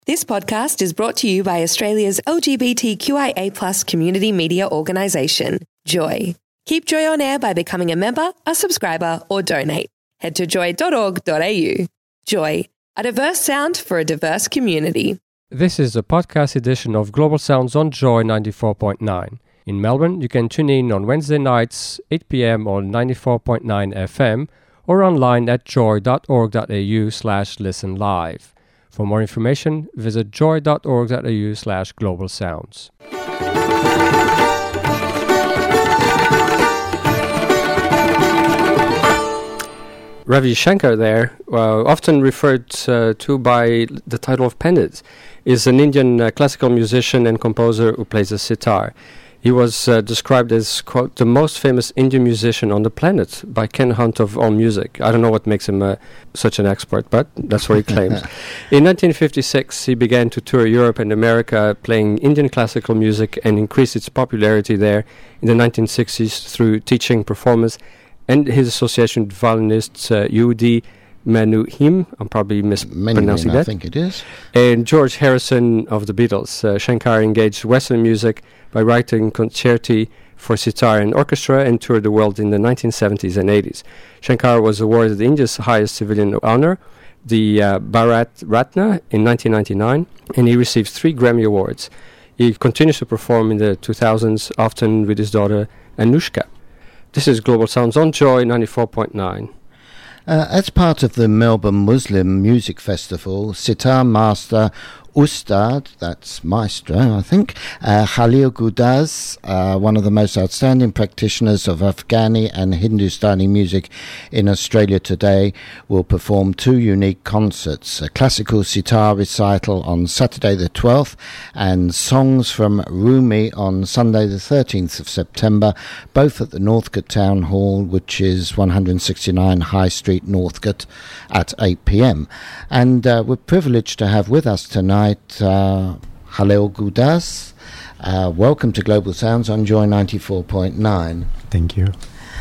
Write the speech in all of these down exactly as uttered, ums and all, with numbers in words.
This podcast is brought to you by Australia's L G B T Q I A plus community media organisation, Joy. Keep Joy on air by becoming a member, a subscriber or donate. Head to joy dot org dot a u. Joy, a diverse sound for a diverse community. This is a podcast edition of Global Sounds on Joy ninety-four point nine. In Melbourne, you can tune in on Wednesday nights, eight p.m. on ninety-four point nine F M or online at joy dot org dot a u slash listen live. For more information, visit joy dot org dot a u slash global sounds. Ravi Shankar there, uh, often referred uh, to by the title of Pandit, is an Indian uh, classical musician and composer who plays the sitar. He was uh, described as, quote, the most famous Indian musician on the planet by Ken Hunt of AllMusic. I don't know what makes him uh, such an expert, but that's what he claims. In nineteen fifty-six, he began to tour Europe and America playing Indian classical music and increased its popularity there in the nineteen sixties through teaching performance and his association with violinist uh, U D Menuhin, I'm probably mispronouncing Menuhin, that. I think it is. And George Harrison of the Beatles. Uh, Shankar engaged Western music by writing concerti for sitar and orchestra and toured the world in the nineteen seventies and eighties. Shankar was awarded India's highest civilian honor, the uh, Bharat Ratna, in nineteen ninety-nine, and he received three Grammy Awards. He continues to perform in the two thousands, often with his daughter Anushka. This is Global Sounds on Joy ninety-four point nine. Uh, as part of the Melbourne Muslim Music Festival, sitar master Ustad, that's maestro, I think, uh, Khalil Gudaz, uh, one of the most outstanding practitioners of Afghani and Hindustani music in Australia today, will perform two unique concerts, a classical sitar recital on Saturday the twelfth and songs from Rumi on Sunday the thirteenth of September, both at the Northcote Town Hall, which is one sixty-nine High Street, Northcote, at eight p.m. And uh, we're privileged to have with us tonight uh, Khalil Gudaz. Uh, welcome to Global Sounds on Joy ninety-four point nine. Thank you.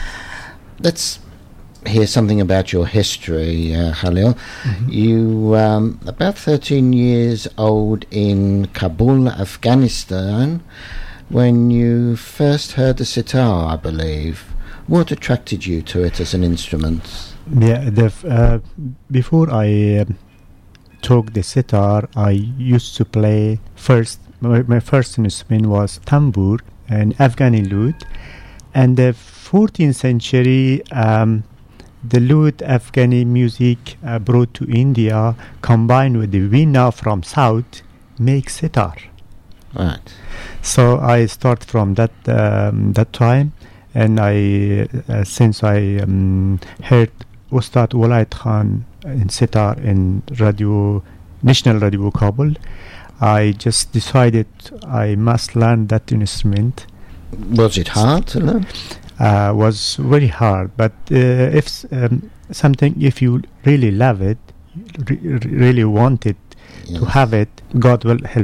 Let's hear something about your history, uh, Khalil. Mm-hmm. You um, about thirteen years old in Kabul, Afghanistan, when you first heard the sitar, I believe. What attracted you to it as an instrument? Yeah, the, f- uh, before I uh, took the sitar, I used to play first. My, my first instrument was tambur and Afghani lute. And the fourteenth century, um, the lute Afghani music uh, brought to India, combined with the veena from south, makes sitar. Right. So I start from that um, that time, and I uh, since I um, heard Ustad Walayat Khan in sitar in radio, National Radio Kabul, I just decided I must learn that instrument. Was it hard to learn? Uh, was very hard, but uh, if um, something, if you really love it, re- really want it Yes. to have it, God will help.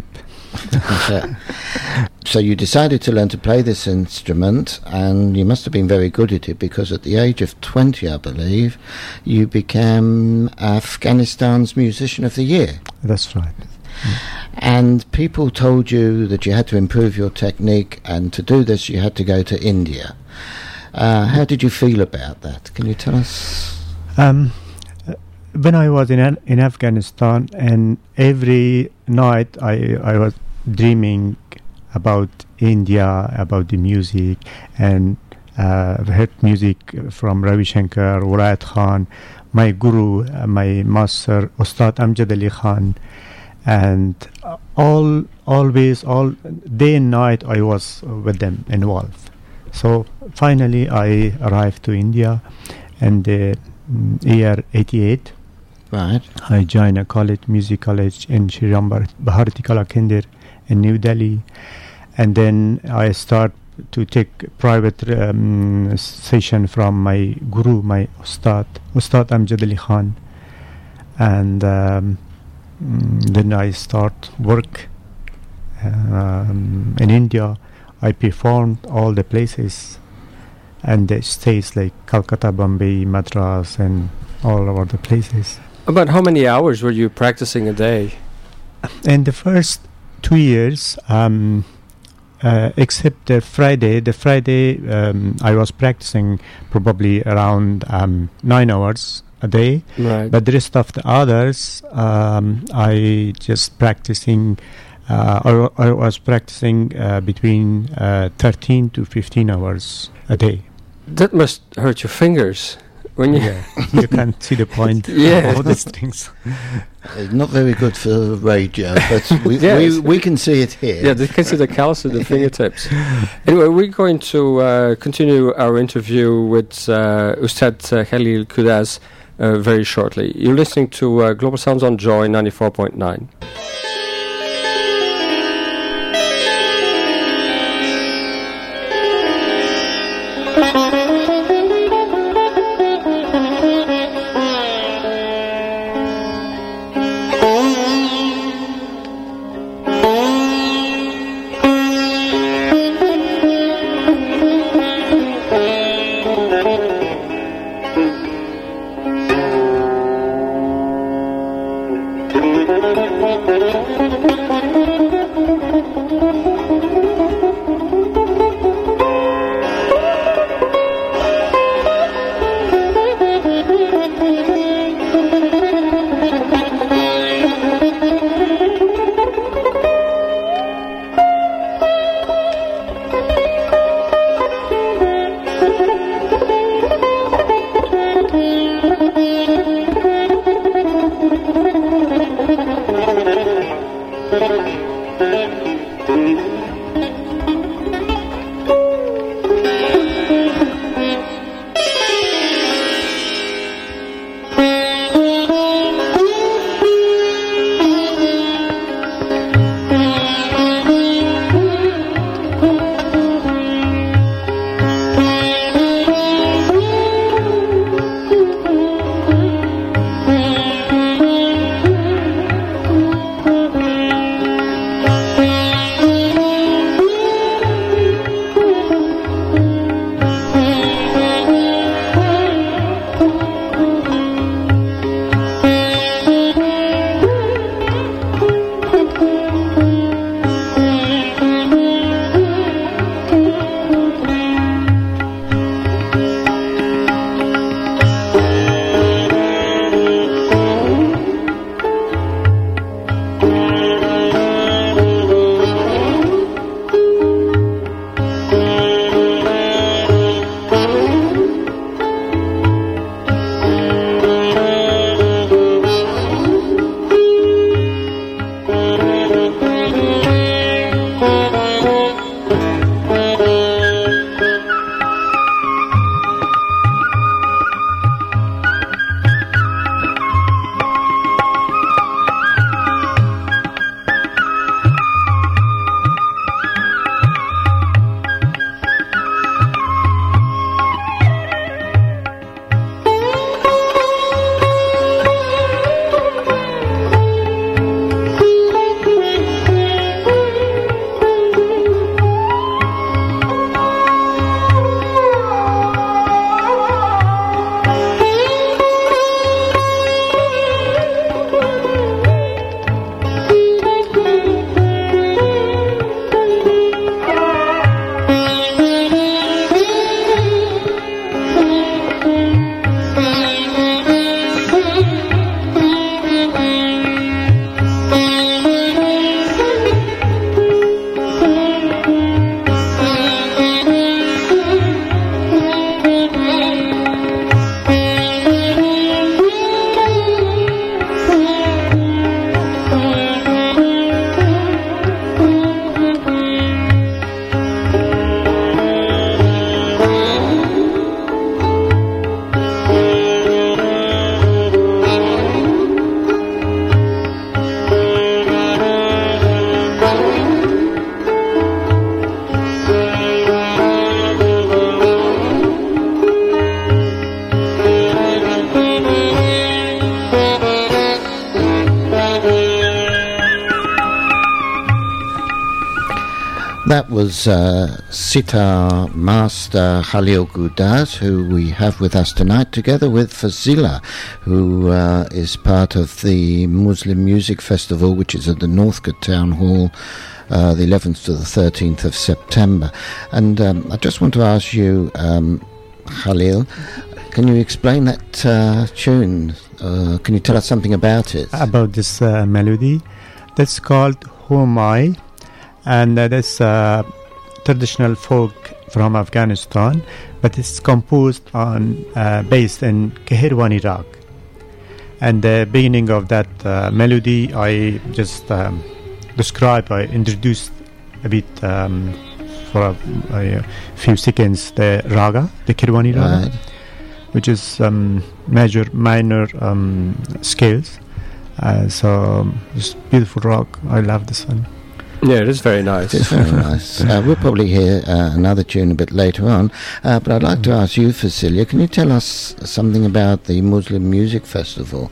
So you decided to learn to play this instrument, and you must have been very good at it, because at the age of twenty, I believe, you became Afghanistan's Musician of the Year. That's right. And people told you that you had to improve your technique, and to do this you had to go to India. Uh, how did you feel about that? Can you tell us? Um, when I was in An- in Afghanistan, and every night I I was dreaming about India, about the music, and uh, I've heard music from Ravi Shankar, Walayat Khan, my guru, uh, my master, Ustad Amjad Ali Khan, and uh, all always, all day and night I was with them involved. So finally I arrived to India, and the mm, year eighty-eight, Right. I joined a college, music college in Shri Ram Bharati Kala Kendir in New Delhi, and then I start to take private um, session from my guru, my Ustad, Ustad Amjad Ali Khan, and um, then I start work um, in India. I performed all the places and the states like Calcutta, Bombay, Madras, and all over the places. About how many hours were you practicing a day? in the first two years, um, uh, except the Friday, the Friday um, I was practicing probably around um, nine hours a day. Right. But the rest of the others, um, I just practicing. Uh, I, I was practicing uh, between uh, thirteen to fifteen hours a day. That must hurt your fingers when you. Yeah, you can't see the point. Yeah. Of all these things. It's not very good for radio, but we, Yes. we, we can see it here. Yeah, they can see the callus of the fingertips. Anyway, we're going to uh, continue our interview with uh, Ustad uh, Khalil Kudaz uh, very shortly. You're listening to uh, Global Sounds on Joy ninety-four point nine. Thank you. That was uh, sitar master Khalil Gudaz, who we have with us tonight, together with Fazila, who uh, is part of the Muslim Music Festival, which is at the Northcote Town Hall, uh, the eleventh to the thirteenth of September. And um, I just want to ask you, um, Khalil, can you explain that uh, tune? Uh, can you tell us something about it? About this uh, melody. That's called Who Am I? And that is uh, traditional folk from Afghanistan, but it's composed on, uh, based in Keherwani Rag. And the beginning of that uh, melody, I just um, described, I introduced a bit um, for a, a few seconds the raga, the Keherwani Raga, right, which is um, major, minor um, scales. Uh, so it's beautiful rock. I love this one. Yeah, it is very nice. It's very nice. Uh, we'll probably hear uh, another tune a bit later on. Uh, but I'd like to ask you, Fasilia, can you tell us something about the Muslim Music Festival?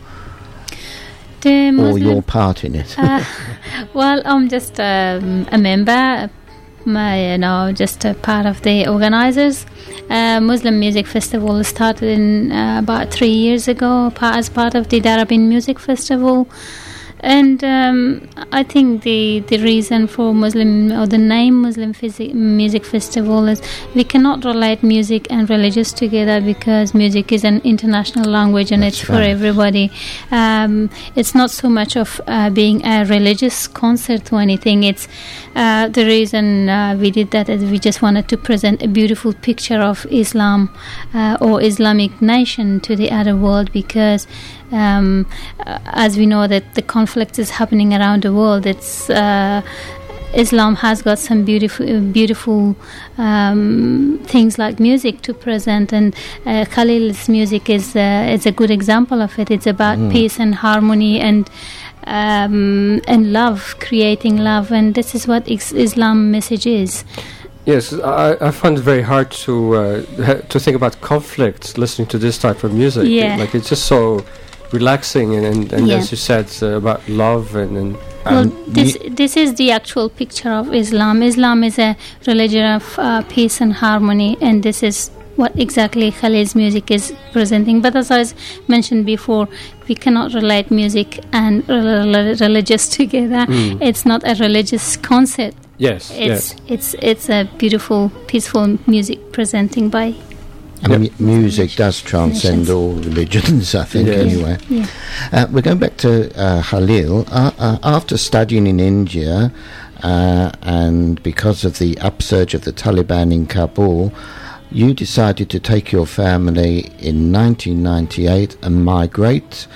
The Muslim, or your part in it? uh, well, I'm just um, a member, my, you know, just a part of the organizers. Uh, Muslim Music Festival started in uh, about three years ago part, as part of the Darabin Music Festival. And um, I think the, the reason for Muslim, or the name Muslim Fizi- Music Festival is we cannot relate music and religious together, because music is an international language and That's it's right. for everybody. Um, it's not so much of uh, being a religious concert or anything. It's uh, the reason uh, we did that is we just wanted to present a beautiful picture of Islam uh, or Islamic nation to the other world, because Um, uh, as we know that the conflict is happening around the world, it's uh, Islam has got some beautiful, beautiful um, things like music to present, and uh, Khalil's music is uh, is a good example of it. It's about mm. peace and harmony and um, and love, creating love, and this is what is- Islam message is. Yes, I, I find it very hard to uh, ha- to think about conflicts listening to this type of music. Yeah. Like it's just so relaxing, and, and, and Yeah. as you said, uh, about love and, and Well, Um, this this is the actual picture of Islam. Islam is a religion of uh, peace and harmony, and this is what exactly Khalil's music is presenting. But as I was mentioned before, we cannot relate music and rel- religious together. Mm. It's not a religious concert. yes, It's yes. it's it's a beautiful, peaceful music presenting by. And Yep. mu- music does transcend Nations. all religions, I think, Yes. anyway. Yeah. Uh, we're going back to uh, Khalil. Uh, uh, after studying in India, uh, and because of the upsurge of the Taliban in Kabul, you decided to take your family in nineteen ninety-eight and migrate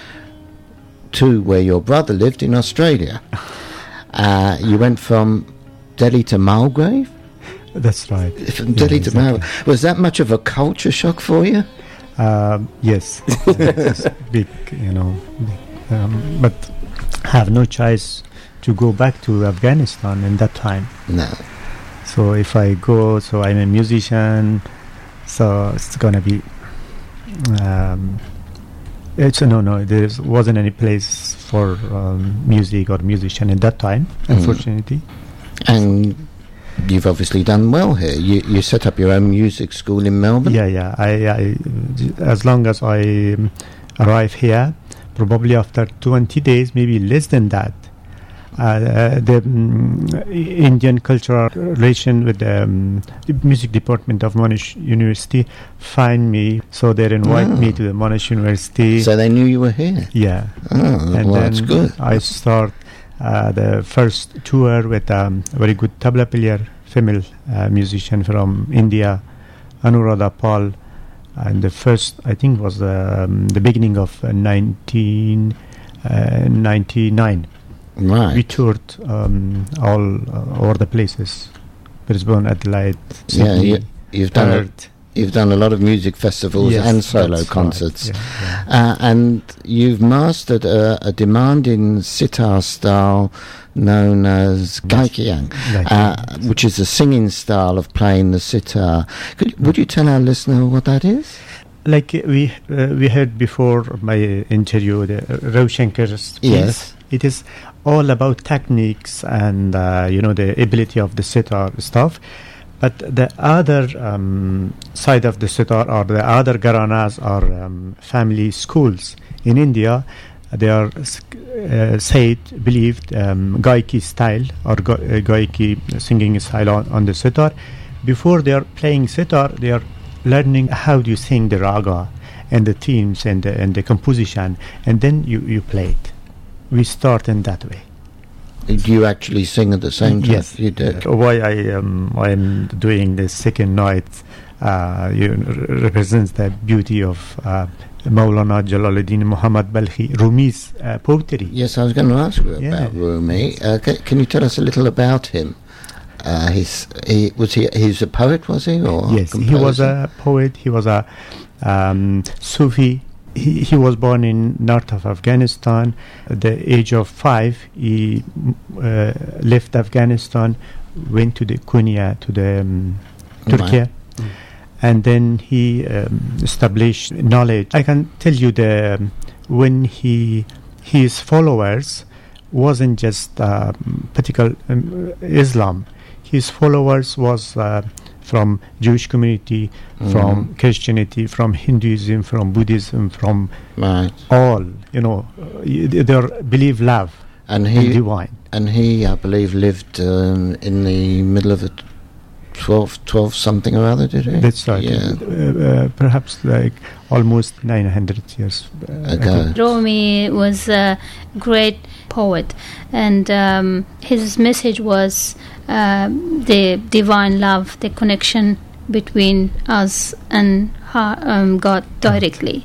to where your brother lived in Australia. Uh, you went from Delhi to Mulgrave? That's right. From Yeah, Delhi to exactly. Mulgrave. Was that much of a culture shock for you? Um, yes, it's big, you know, um, but I have no choice to go back to Afghanistan in that time. No. So if I go, so I'm a musician, so it's gonna be. Um, it's no, no. There wasn't any place for um, music or musician at that time, Mm. unfortunately. And you've obviously done well here. You you set up your own music school in Melbourne? Yeah, yeah. I, I, as long as I um, arrive here, probably after twenty days, maybe less than that, uh, uh, the um, Indian cultural relation with the, um, the music department of Monash University find me, so they invite Oh. me to the Monash University. So they knew you were here? yeah, Oh, and well, then that's good. I start uh, the first tour with um, a very good tabla player, female uh, musician from India, Anuradha Paul, and the first, I think, was um, the beginning of uh, nineteen ninety-nine. Right. We toured um, all uh, over the places: Brisbane, Adelaide, Yeah, Sydney, you, you've done a, Perth. you've done a lot of music festivals Yes, and solo that's right. concerts. Yeah, yeah. Uh, and you've mastered a, a demanding sitar style known as Gaikiang, Gaikiang, uh, yes. which is a singing style of playing the sitar. Could, would you tell our listener what that is? Like uh, we uh, we heard before my interview, the uh, Ravi Shankar's piece. Yes. It is all about techniques and uh, you know the ability of the sitar stuff. But the other um, side of the sitar, or the other gharanas, are um, family schools in India. They are uh, said, believed, um, Gaiki style or ga- uh, Gaiki singing style on, on the sitar. Before they are playing sitar, they are learning how do you sing the raga and the themes and the, and the composition, and then you, you play it. We start in that way. Do you actually sing at the same time? Yes, you did. Uh, why I um, I'm doing the second night uh, you r- represents the beauty of uh, Maulana Jalaluddin Muhammad Balkhi, Rumi's uh, poetry. Yes, I was going to ask you Yeah. about Rumi. Uh, can, can you tell us a little about him? Uh, he's, he was he he's a poet, was he? Or Yes, he was a poet. He was a um, Sufi. He, he was born in north of Afghanistan. At the age of five, he uh, left Afghanistan, went to the Konya, to the um, Right. Turkey, Mm. and then he um, established knowledge. I can tell you the um, when he his followers wasn't just uh, particular um, Islam. His followers was uh, from Jewish community, Mhm. from Christianity, from Hinduism, from Buddhism, from Right. all. You know, uh, y- they they believe love And and he divine. and he, I believe, lived um, in the middle of the twelve, twelve something or other, did he? That's right. Yeah. Uh, uh, perhaps like almost nine hundred years uh, Ago. Rumi was a great poet, and um, his message was uh, the divine love, the connection between us and her, um, God directly.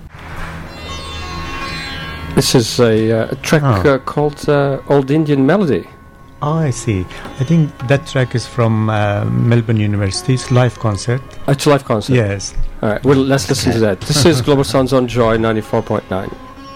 This is a, uh, a track Oh. uh, called uh, Old Indian Melody. Oh, I see. I think that track is from uh, Melbourne University's live concert. It's a live concert. Yes. All right. Well, let's listen to that. This is Global Sounds on Joy ninety-four point nine.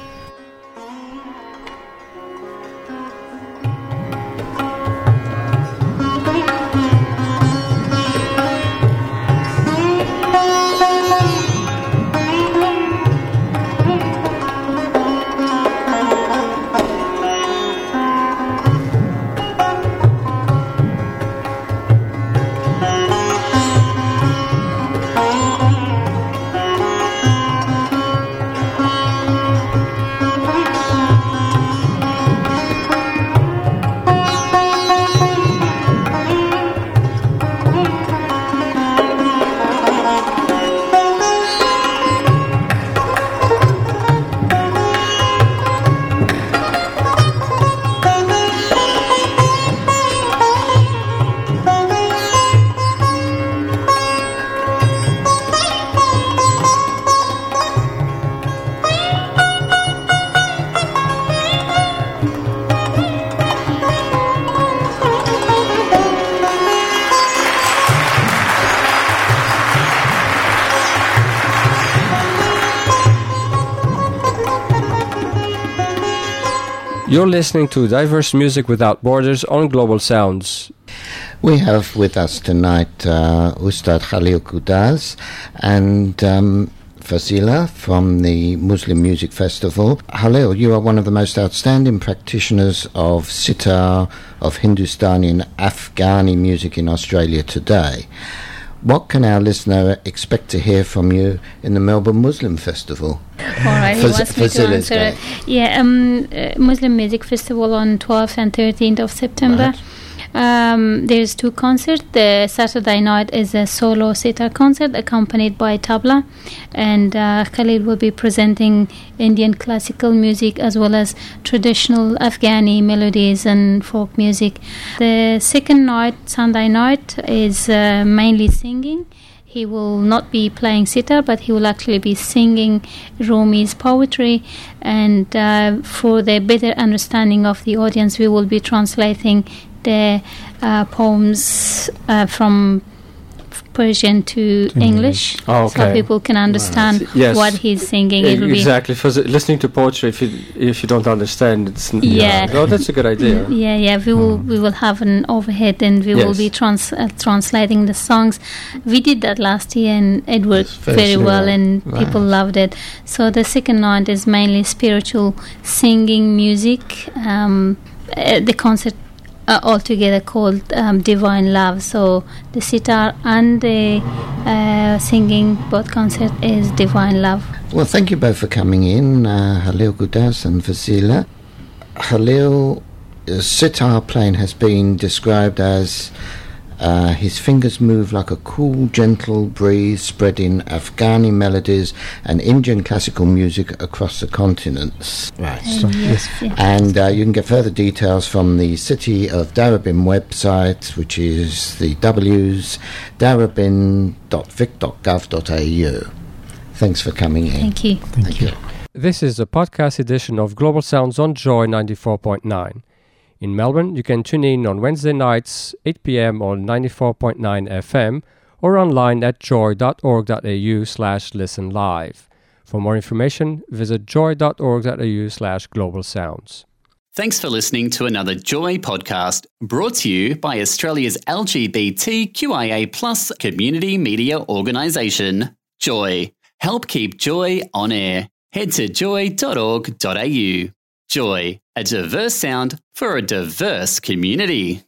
You're listening to Diverse Music Without Borders on Global Sounds. We have with us tonight uh, Ustad Khalil Gudaz and um, Fazila from the Muslim Music Festival. Khalil, you are one of the most outstanding practitioners of sitar, of Hindustani and Afghani music in Australia today. What can our listener expect to hear from you in the Melbourne Muslim Festival? All right, he Faz- wants me to Fazila's answer Day. it. Yeah, um, uh, Muslim Music Festival on twelfth and thirteenth of September. Right. Um, there's two concerts. The Saturday night is a solo sitar concert accompanied by tabla, and uh, Khalil will be presenting Indian classical music as well as traditional Afghani melodies and folk music. The second night, Sunday night, is uh, mainly singing. He will not be playing sitar, but he will actually be singing Rumi's poetry. And uh, for the better understanding of the audience, we will be translating the uh, poems uh, from Persian to To English, Oh, okay. so people can understand Yes. what he's singing. It will be Exactly. For the- listening to poetry, if you if you don't understand, it's n- Yeah. Oh, that's a good idea. Yeah, yeah. We will we will have an overhead, and we will Yes. be trans uh, translating the songs. We did that last year, and it worked It's very very well, similar. and Right. people loved it. So the second night is mainly spiritual singing music. Um, uh, the concert uh, altogether called um, Divine Love. So the sitar and the uh, singing, both concert is Divine Love. Well, thank you both for coming in, uh, Halil Gudaz and Vasila. Halil, uh, sitar playing has been described as uh, his fingers move like a cool, gentle breeze spreading Afghani melodies and Indian classical music across the continents. Right. Um, yes, yes. And uh, you can get further details from the City of Darebin website, which is the w's darebin dot vic dot gov dot a u. Thanks for coming in. Thank you. Thank, Thank you. you. This is a podcast edition of Global Sounds on Joy ninety-four point nine. In Melbourne, you can tune in on Wednesday nights, eight p.m. on ninety-four point nine F M or online at joy dot org dot a u slash listen live. For more information, visit joy dot org dot a u slash global sounds. Thanks for listening to another Joy podcast brought to you by Australia's L G B T Q I A plus community media organisation, Joy. Help keep Joy on air. Head to joy dot org dot a u. Joy, a diverse sound for a diverse community.